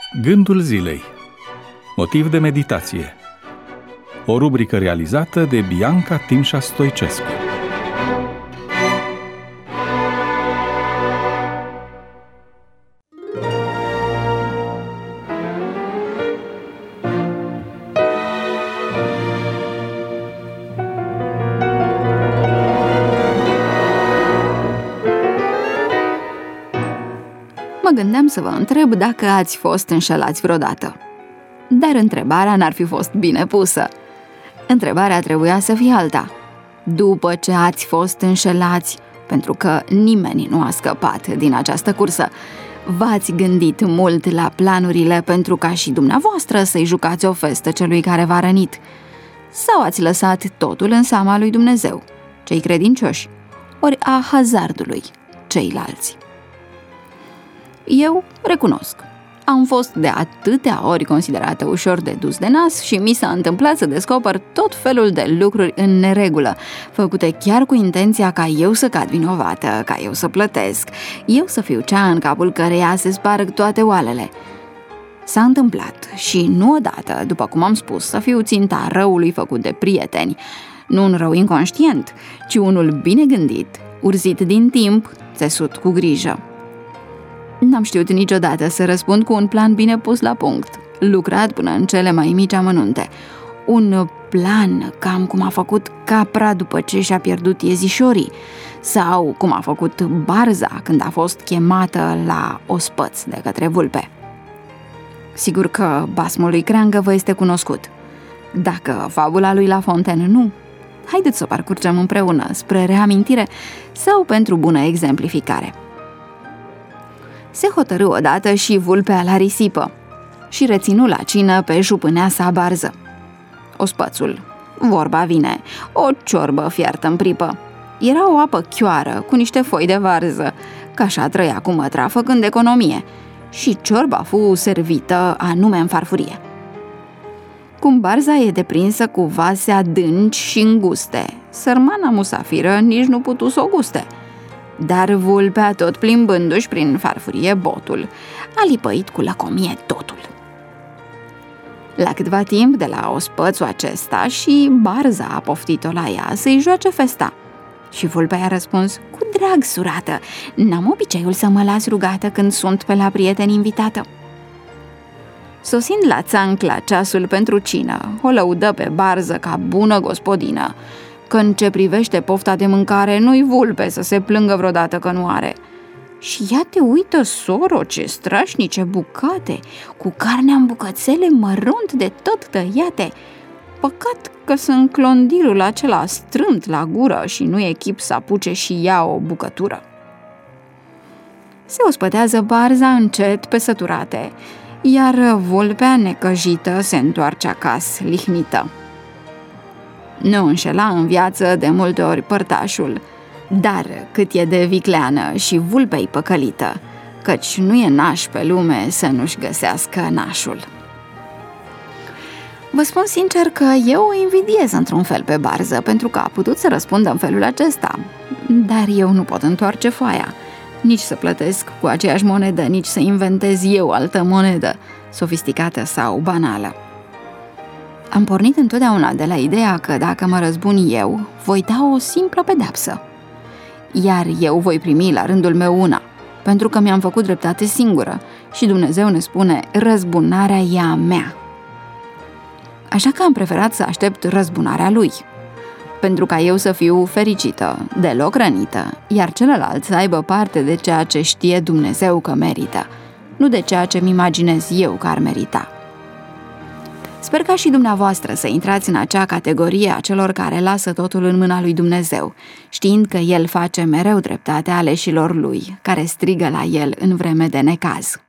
Gândul zilei. Motiv de meditație. O rubrică realizată de Bianca Timșa Stoicescu. Mă gândeam să vă întreb dacă ați fost înșelați vreodată. Dar întrebarea n-ar fi fost bine pusă. Întrebarea trebuia să fie alta. După ce ați fost înșelați, pentru că nimeni nu a scăpat din această cursă, v-ați gândit mult la planurile pentru ca și dumneavoastră să-i jucați o festă celui care v-a rănit? Sau ați lăsat totul în seama lui Dumnezeu, cei credincioși, ori a hazardului, ceilalți? Eu recunosc, am fost de atâtea ori considerată ușor de dus de nas și mi s-a întâmplat să descoper tot felul de lucruri în neregulă, făcute chiar cu intenția ca eu să cad vinovată, ca eu să plătesc, eu să fiu cea în capul căreia se sparg toate oalele. S-a întâmplat și nu odată, după cum am spus, să fiu ținta răului făcut de prieteni, nu un rău inconștient, ci unul bine gândit, urzit din timp, țesut cu grijă. N-am știut niciodată să răspund cu un plan bine pus la punct, lucrat până în cele mai mici amănunte. Un plan cam cum a făcut capra după ce și-a pierdut iezișorii, sau cum a făcut barza când a fost chemată la ospăț de către vulpe. Sigur că basmul lui Creangă vă este cunoscut. Dacă fabula lui La Fontaine nu, haideți să o parcurgem împreună spre reamintire sau pentru bună exemplificare. Se hotărâ odată și vulpea la risipă și reținu la cină pe jupânea sa barză. Ospățul, vorba vine, o ciorbă fiartă în pripă. Era o apă chioară cu niște foi de varză, că așa trăia cu mătra făcând economie, și ciorba fu servită anume în farfurie. Cum barza e deprinsă cu vase adânci și înguste, sărmana musafiră nici nu putu să o guste. Dar vulpea, tot plimbându-și prin farfurie botul, a lipăit cu lăcomie totul. La câtva timp de la ospățul acesta și barza a poftit-o la ea să-i joace festa. Și vulpea i-a răspuns: cu drag, surată, n-am obiceiul să mă las rugată când sunt pe la prieteni invitată. Sosind la țanc la ceasul pentru cină, o lăudă pe barză ca bună gospodină, că în ce privește pofta de mâncare nu-i vulpe să se plângă vreodată că nu are. Și ia te uită, soro, ce strașnice bucate, cu carnea în bucățele mărunt de tot tăiate. Păcat că sunt clondirul acela strâmt la gură și nu e chip să apuce și ea o bucătură. Se ospătează barza încet pe săturate, iar vulpea necăjită se întoarce acasă, lihnită. Nu înșela în viață de multe ori părtașul, dar cât e de vicleană și vulpei păcălită, căci nu e naș pe lume să nu-și găsească nașul. Vă spun sincer că eu o invidiez într-un fel pe barză, pentru că a putut să răspundă în felul acesta, dar eu nu pot întoarce foaia, nici să plătesc cu aceeași monedă, nici să inventez eu altă monedă, sofisticată sau banală. Am pornit întotdeauna de la ideea că dacă mă răzbun eu, voi da o simplă pedeapsă. Iar eu voi primi la rândul meu una, pentru că mi-am făcut dreptate singură și Dumnezeu ne spune: răzbunarea e a mea. Așa că am preferat să aștept răzbunarea lui, pentru ca eu să fiu fericită, deloc rănită, iar celălalt să aibă parte de ceea ce știe Dumnezeu că merită, nu de ceea ce-mi imaginez eu că ar merita. Sper ca și dumneavoastră să intrați în acea categorie a celor care lasă totul în mâna lui Dumnezeu, știind că El face mereu dreptate aleșilor Lui, care strigă la El în vreme de necaz.